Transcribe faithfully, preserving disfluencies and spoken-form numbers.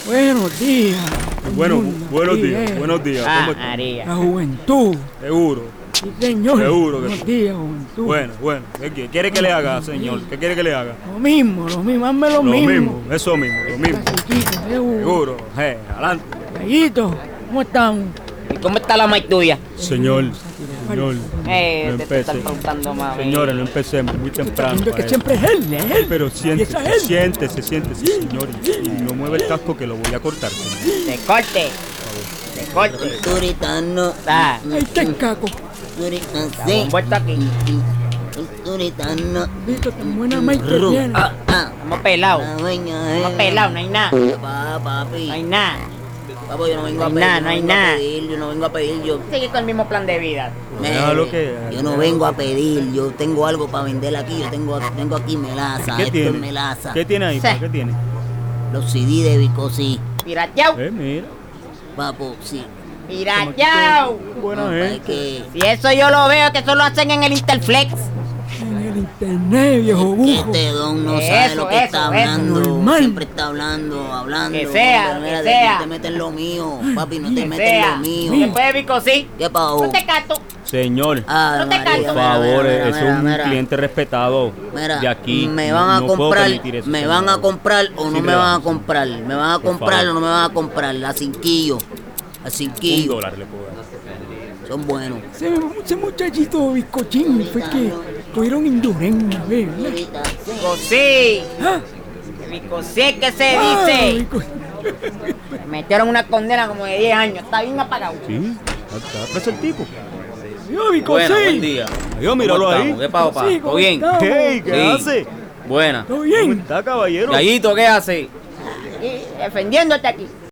Buenos días. Bueno, mundo, buenos sí, días, eh. buenos días. Ah, ¿Cómo están? María. La juventud. Seguro. Sí, señor. Seguro que Buenos sí. días, juventud. Bueno, bueno. ¿Qué quiere? ¿Quiere que le haga, señor? ¿Qué quiere que le haga? Lo mismo, lo mismo, hazme lo, Lo mismo. mismo, eso mismo, lo mismo. Clasiquito, seguro. Seguro. Eh, adelante. Gallito, ¿cómo estamos? ¿Y cómo está la maíz tuya? Señor, señor. Eh, no te, te están empecé. preguntando, mami. Señores, no empecemos muy temprano. Viendo que para siempre es él, es él. Pero siéntese, Empieza él. siéntese, siéntese, señor. Y, y no mueva el casco que lo voy a cortar, señor. Te corte. Te corte. Turitano. Ah, Ahí está el caco. Turitano. estamos vueltos aquí. Turitano. Visto tan buena maíz que tiene. Ah, ah. Estamos pelados. La dueña Estamos es. pelados, no hay nada. Pa, papi. No hay nada. Papi, yo no vengo a No hay pedir. nada, yo no hay vengo a nada. pedir, Yo no vengo a pedir. Yo, Sigue con el mismo plan de vida. Déjalo que- yo no vengo a pedir. Yo tengo algo para vender aquí. Yo tengo, tengo aquí melaza. ¿Qué Esto tiene? es melaza. ¿Qué tiene ahí? Sí. pa? ¿Qué tiene? Los C D de Vicosí. Pirateado. Eh, mira. Papo, sí. Pirateado. Buena Papá, es gente. que, Si eso yo lo veo, que eso lo hacen en el Interflex. En el internet, viejo que bujo. este don no sabe Eso, lo que eso, está eso. hablando. Normal. Siempre está hablando, hablando. Que sea, Hombre, que mira, sea. No te metes en lo mío. Papi, no te Que metes en sea. lo mío. Después de Vico, sí. ¿Qué pasó? No te cato. Señor, Ah, No te María, canso. por mira, favor, mira, es mira, un mira. cliente respetado Mira, de aquí. me van a No puedo comprar, permitir eso, me señor. van a comprar o no Sí, me le van a vamos. comprar. Me van a Por comprar favor. o no me van a comprar. La cinquillo. La Un cinquillo. dólar le puedo dar. Son buenos. Ese, ese muchachito bizcochín fue que cogieron en Durén, a ver, ¿verdad? Vico, sí. ¿Ah? Vico, sí, que se Ah, dice. bizco- Me metieron una condena como de diez años. Está bien apagado. Sí, está preso el tipo. Yo, bizco, Bueno, sí. buen día. Adiós, míralo ¿Cómo ahí. estamos? ¿Qué pasó, pa? Sí, ¿Todo ¿cómo bien? estamos? Hey, ¿qué Sí. hace? Buena. ¿Todo ¿Cómo bien? está, caballero? Gallito, ¿qué hace? Y defendiéndote aquí.